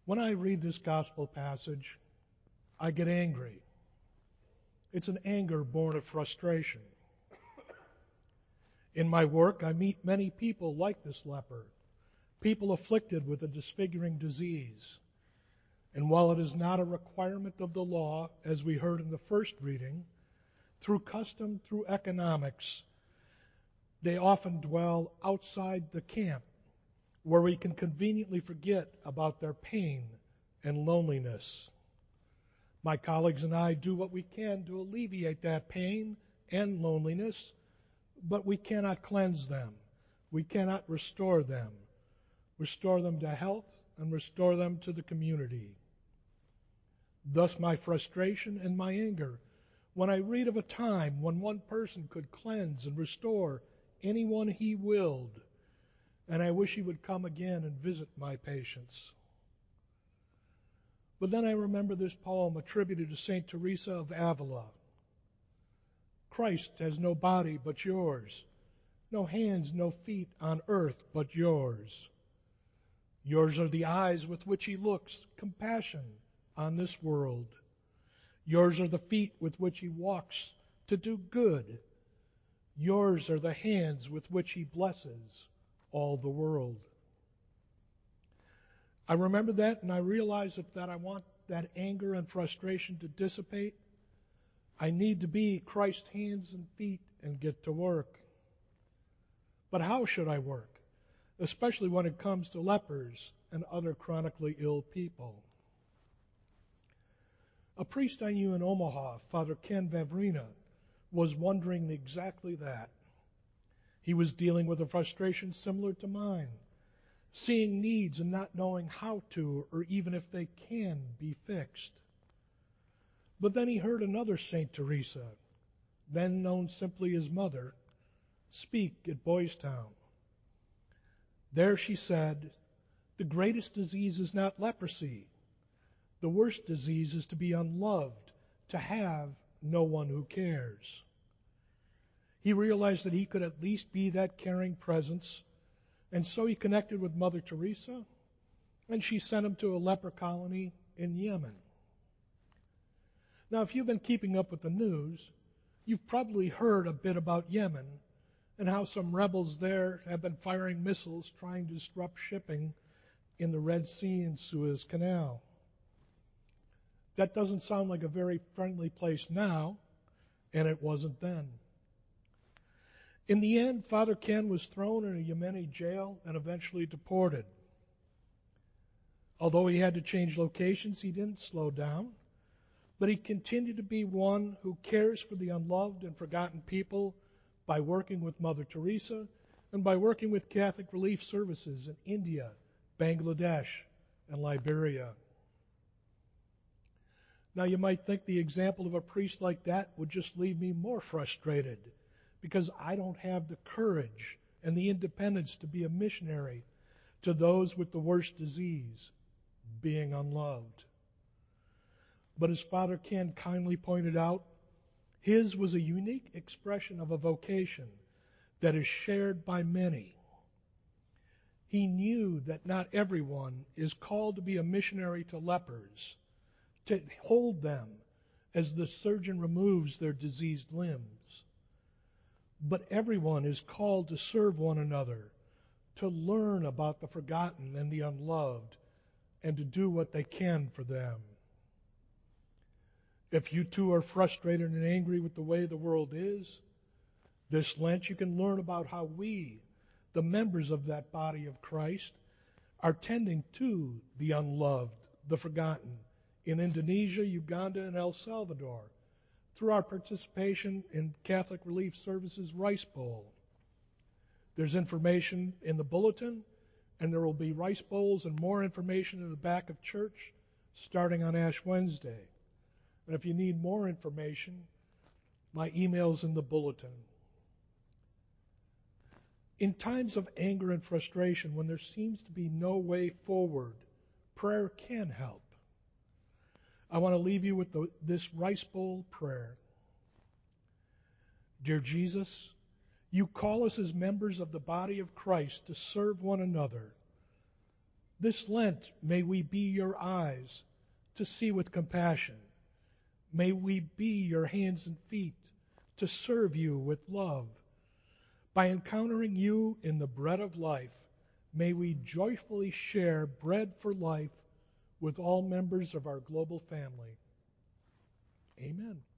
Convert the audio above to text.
When I read this gospel passage, I get angry. It's an anger born of frustration. In my work, I meet many people like this leper, people afflicted with a disfiguring disease. And while it is not a requirement of the law, as we heard in the first reading, through custom, through economics, they often dwell outside the camp, where we can conveniently forget about their pain and loneliness. My colleagues and I do what we can to alleviate that pain and loneliness, but we cannot cleanse them. We cannot restore them to health, and restore them to the community. Thus my frustration and my anger when I read of a time when one person could cleanse and restore anyone he willed, and I wish he would come again and visit my patients. But then I remember this poem attributed to St. Teresa of Avila. Christ has no body but yours, no hands, no feet on earth but yours. Yours are the eyes with which he looks, compassion on this world. Yours are the feet with which he walks to do good. Yours are the hands with which he blesses all the world. I remember that, and I realize that I want that anger and frustration to dissipate, I need to be Christ's hands and feet and get to work. But how should I work, especially when it comes to lepers and other chronically ill people? A priest I knew in Omaha, Father Ken Vavrina, was wondering exactly that. He was dealing with a frustration similar to mine, seeing needs and not knowing how to, or even if they can, be fixed. But then he heard another St. Teresa, then known simply as Mother, speak at Boys Town. There she said, "The greatest disease is not leprosy. The worst disease is to be unloved, to have no one who cares." He realized that he could at least be that caring presence, and so he connected with Mother Teresa, and she sent him to a leper colony in Yemen. Now, if you've been keeping up with the news, you've probably heard a bit about Yemen and how some rebels there have been firing missiles trying to disrupt shipping in the Red Sea and Suez Canal. That doesn't sound like a very friendly place now, and it wasn't then. In the end, Father Ken was thrown in a Yemeni jail and eventually deported. Although he had to change locations, he didn't slow down, but he continued to be one who cares for the unloved and forgotten people by working with Mother Teresa and by working with Catholic Relief Services in India, Bangladesh, and Liberia. Now, you might think the example of a priest like that would just leave me more frustrated, because I don't have the courage and the independence to be a missionary to those with the worst disease, being unloved. But as Father Ken kindly pointed out, his was a unique expression of a vocation that is shared by many. He knew that not everyone is called to be a missionary to lepers, to hold them as the surgeon removes their diseased limbs. But everyone is called to serve one another, to learn about the forgotten and the unloved, and to do what they can for them. If you too are frustrated and angry with the way the world is, this Lent you can learn about how we, the members of that body of Christ, are tending to the unloved, the forgotten, in Indonesia, Uganda, and El Salvador, through our participation in Catholic Relief Services Rice Bowl. There's information in the bulletin, and there will be rice bowls and more information in the back of church starting on Ash Wednesday. And if you need more information, my email's in the bulletin. In times of anger and frustration, when there seems to be no way forward, prayer can help. I want to leave you with this rice bowl prayer. Dear Jesus, you call us as members of the body of Christ to serve one another. This Lent, may we be your eyes to see with compassion. May we be your hands and feet to serve you with love. By encountering you in the bread of life, may we joyfully share bread for life with all members of our global family. Amen.